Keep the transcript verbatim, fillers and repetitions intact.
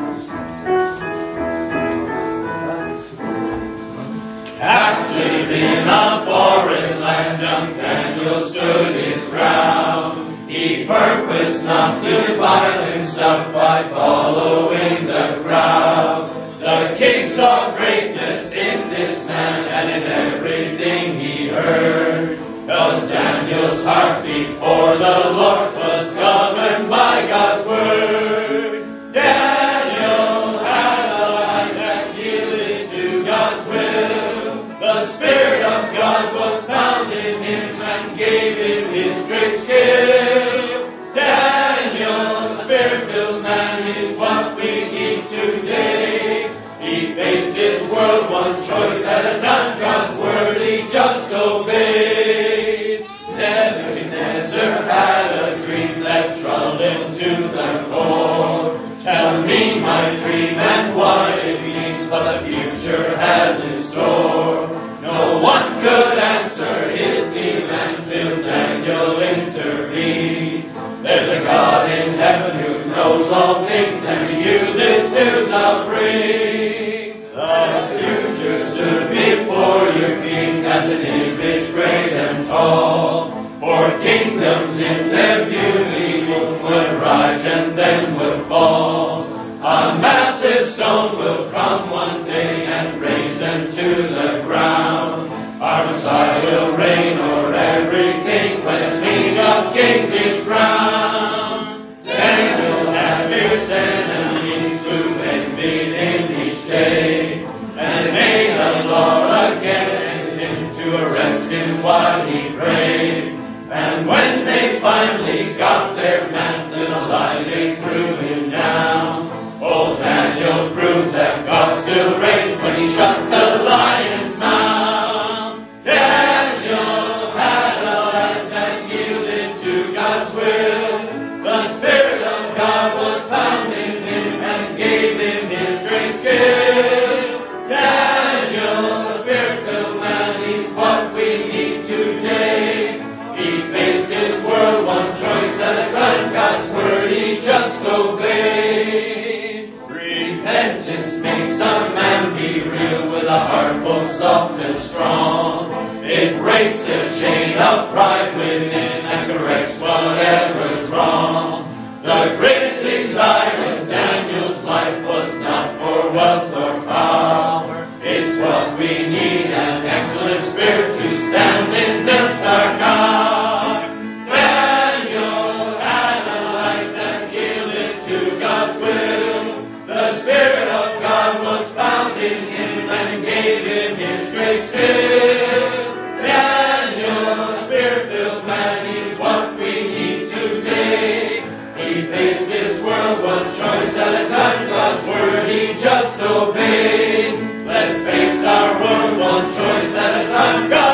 Captive in a foreign land, young Daniel stood his ground. He purposed not to defile himself by following the crowd. The king saw greatness in this man and in everything he heard. 'Cause Daniel's heart before the Lord was governed by God's word. Daniel had a life that yielded to God's will. The Spirit of God was found in him and gave him his great skill. Daniel, Spirit-filled man, is what we need today. He faced his world one choice at a time. God's word he just obeyed. Nebuchadnezzar had a dream that troubled him to the core. Tell me my dream and what it means, what the future has in store. No one could answer his demand till Daniel intervened. There's a God in heaven who knows all things, and to you this news I'll bring. The future stood before your king as an image great and tall. For kingdoms in their beauty would rise and then would fall. A massive stone will come one day and raise them to the ground. Our Messiah will reign o'er every king when his King of Kings is crowned. Then we'll have fierce enemies who envied him each day, and made a law against him to arrest him while he prayed. And when they finally got their man, then alive they threw him down. Old Daniel proved that God still reigns when he shut the lion's mouth. Daniel had a life that yielded to God's will. The Spirit of God was found in him and gave him his great skill. Daniel, the Spirit-filled man, he's what we need today. He faced his world one choice at a time. God's word he just obeyed. Repentance makes a man be real with a heart both soft and strong. It breaks the chain of pride within and corrects whatever's wrong. The greatest desire in Daniel's life was not for wealth or power. It's what we need, an excellent spirit to stand in this dark hour. Daniel had a life that yielded to God's will. The Spirit of God was found in him and gave him his great skill. Daniel, Spirit-filled man, he's what we need today. He faced his world one choice at a time. God's word he just obeyed. Let's face our world one choice at a time. God